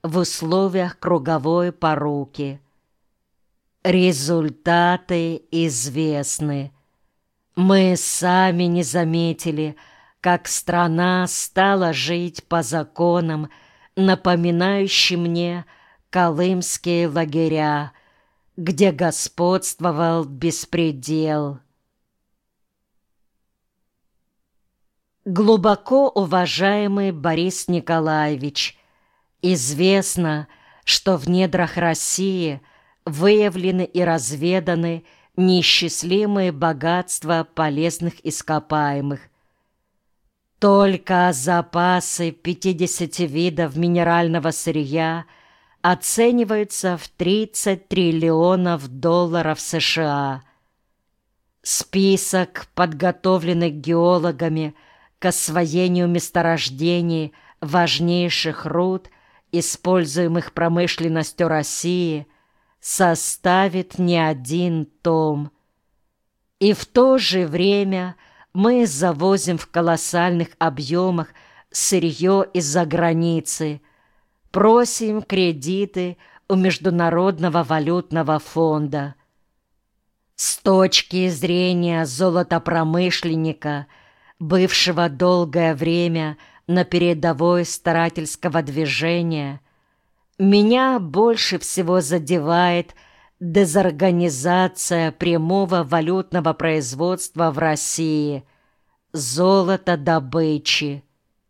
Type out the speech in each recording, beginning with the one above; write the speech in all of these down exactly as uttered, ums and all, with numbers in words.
в условиях круговой поруки. Результаты известны. Мы сами не заметили, как страна стала жить по законам, напоминающим мне колымские лагеря, где господствовал беспредел. Глубоко уважаемый Борис Николаевич, известно, что в недрах России выявлены и разведаны неисчислимые богатства полезных ископаемых. Только запасы пятидесяти видов минерального сырья оцениваются в тридцать триллионов долларов США. Список, подготовленный геологами к освоению месторождений важнейших руд, используемых промышленностью России, составит не один том. И в то же время мы завозим в колоссальных объемах сырье из-за границы, просим кредиты у Международного валютного фонда. С точки зрения золотопромышленника, бывшего долгое время на передовой старательского движения, меня больше всего задевает дезорганизация прямого валютного производства в России, золотодобычи.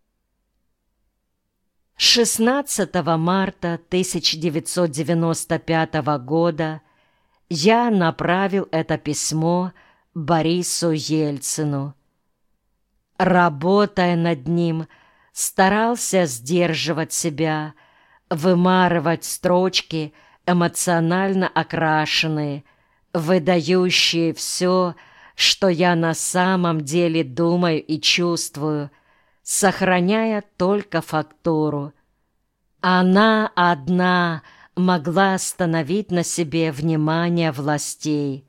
шестнадцатого марта тысяча девятьсот девяносто пятого года я направил это письмо Борису Ельцину. Работая над ним, старался сдерживать себя, вымарывать строчки, эмоционально окрашенные, выдающие все, что я на самом деле думаю и чувствую, сохраняя только фактуру. Она одна могла остановить на себе внимание властей.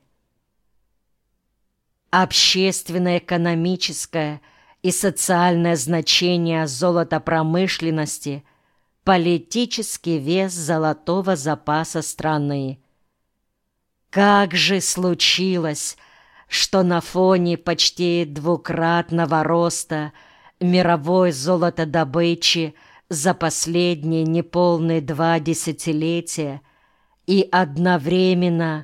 Общественно-экономическое и социальное значение золотопромышленности, политический вес золотого запаса страны. Как же случилось, что на фоне почти двукратного роста мировой золотодобычи за последние неполные два десятилетия и одновременно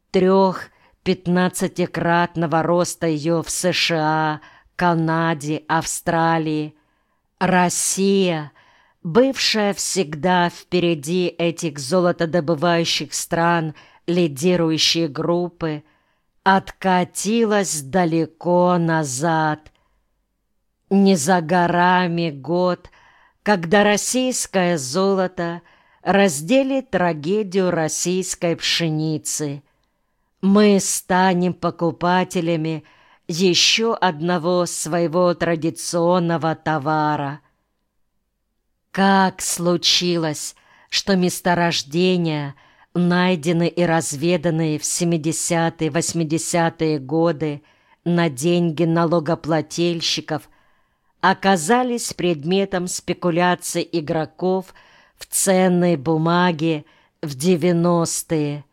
трех-пятнадцатикратного роста ее в США, Канаде, Австралии, Россия, бывшая всегда впереди этих золотодобывающих стран лидирующей группы, откатилась далеко назад. Не за горами год, когда российское золото разделит трагедию российской пшеницы. Мы станем покупателями еще одного своего традиционного товара. Как случилось, что месторождения, найденные и разведанные в семидесятые-восьмидесятые годы на деньги налогоплательщиков, оказались предметом спекуляций игроков в ценной бумаге в девяностые.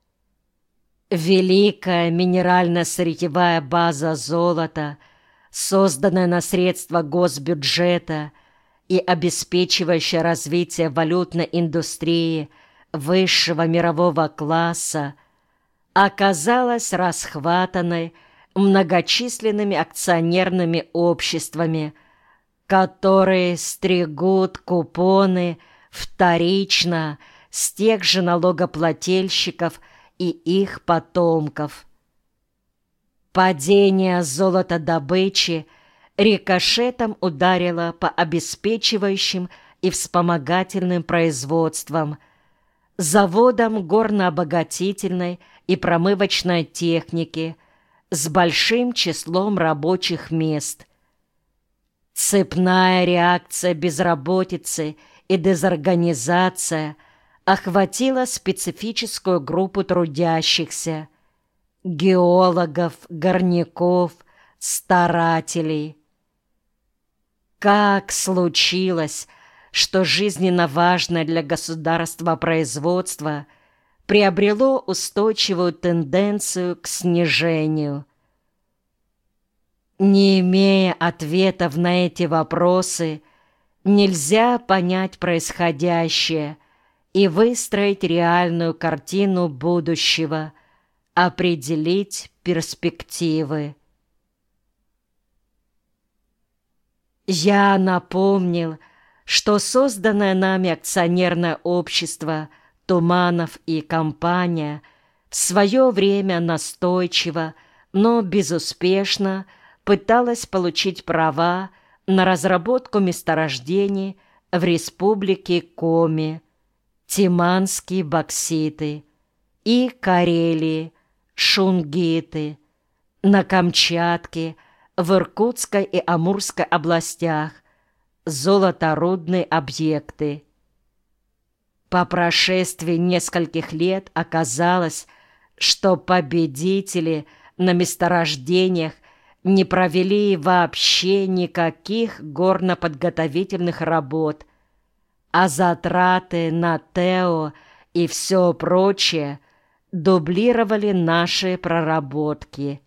Великая минерально-сырьевая база золота, созданная на средства госбюджета и обеспечивающая развитие валютной индустрии высшего мирового класса, оказалась расхватанной многочисленными акционерными обществами, которые стригут купоны вторично с тех же налогоплательщиков и их потомков. Падение золотодобычи рикошетом ударило по обеспечивающим и вспомогательным производствам, заводам горнообогатительной и промывочной техники с большим числом рабочих мест. Цепная реакция безработицы и дезорганизация охватила специфическую группу трудящихся, геологов, горняков, старателей. Как случилось, что жизненно важное для государства производство приобрело устойчивую тенденцию к снижению. Не имея ответов на эти вопросы, нельзя понять происходящее и выстроить реальную картину будущего, определить перспективы. Я напомнил, что созданное нами акционерное общество «Туманов и компания» в свое время настойчиво, но безуспешно пыталась получить права на разработку месторождений в республике Коми, Тиманские бокситы, и Карелии, шунгиты, на Камчатке, в Иркутской и Амурской областях, золоторудные объекты. По прошествии нескольких лет оказалось, что победители на месторождениях не провели вообще никаких горно-подготовительных работ, а затраты на ТЭО и все прочее дублировали наши проработки.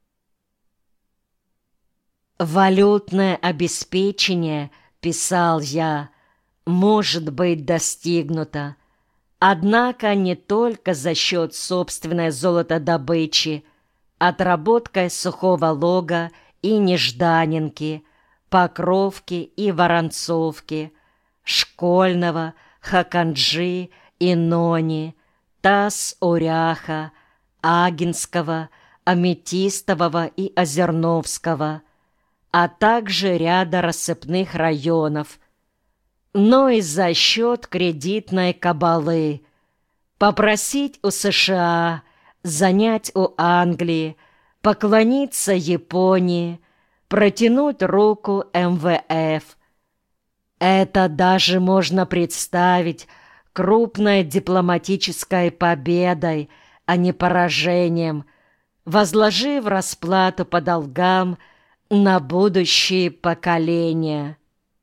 «Валютное обеспечение, — писал я, — может быть достигнуто, однако не только за счет собственной золотодобычи, отработкой сухого лога и нежданинки, покровки и воронцовки, школьного, хаканджи и нони, тас-уряха, агинского, аметистового и озерновского, а также ряда рассыпных районов, но и за счет кредитной кабалы, попросить у США, занять у Англии, поклониться Японии, протянуть руку эм вэ эф. Это даже можно представить крупной дипломатической победой, а не поражением, возложив расплату по долгам на будущие поколения.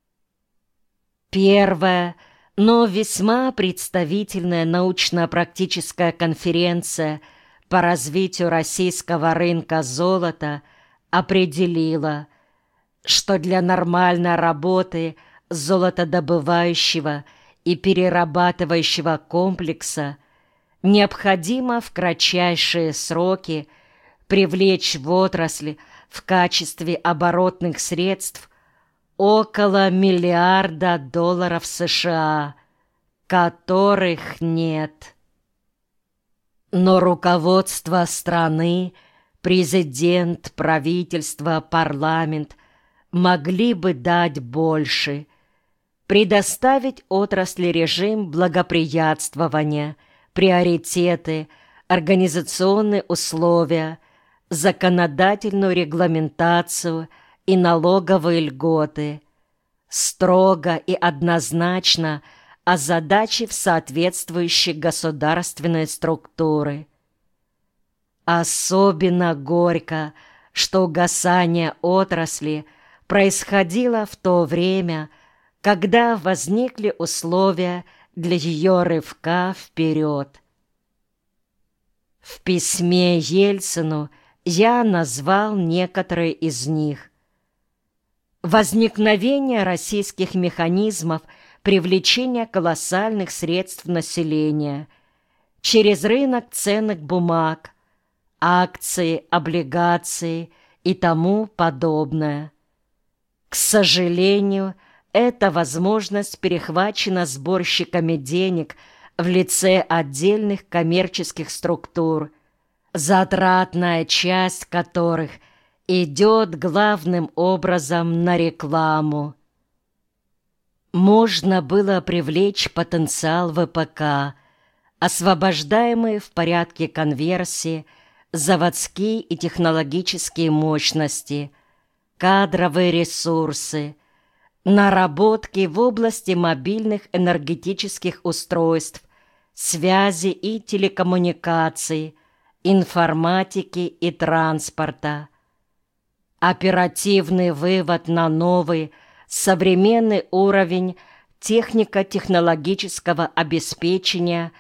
Первая, но весьма представительная научно-практическая конференция по развитию российского рынка золота определила, что для нормальной работы золотодобывающего и перерабатывающего комплекса необходимо в кратчайшие сроки привлечь в отрасль в качестве оборотных средств около миллиарда долларов США, которых нет. Но руководство страны, президент, правительство, парламент могли бы дать больше, предоставить отрасли режим благоприятствования, приоритеты, организационные условия, законодательную регламентацию и налоговые льготы, строго и однозначно озадачив соответствующие государственные структуры. Особенно горько, что угасание отрасли происходило в то время, когда возникли условия для ее рывка вперед. В письме Ельцину я назвал некоторые из них. Возникновение российских механизмов привлечения колоссальных средств населения через рынок ценных бумаг, акции, облигации и тому подобное. К сожалению, эта возможность перехвачена сборщиками денег в лице отдельных коммерческих структур, затратная часть которых идет главным образом на рекламу. Можно было привлечь потенциал вэ пэ ка, освобождаемые в порядке конверсии заводские и технологические мощности, кадровые ресурсы, наработки в области мобильных энергетических устройств, связи и телекоммуникаций, информатики и транспорта. Оперативный вывод на новый, современный уровень технико-технологического обеспечения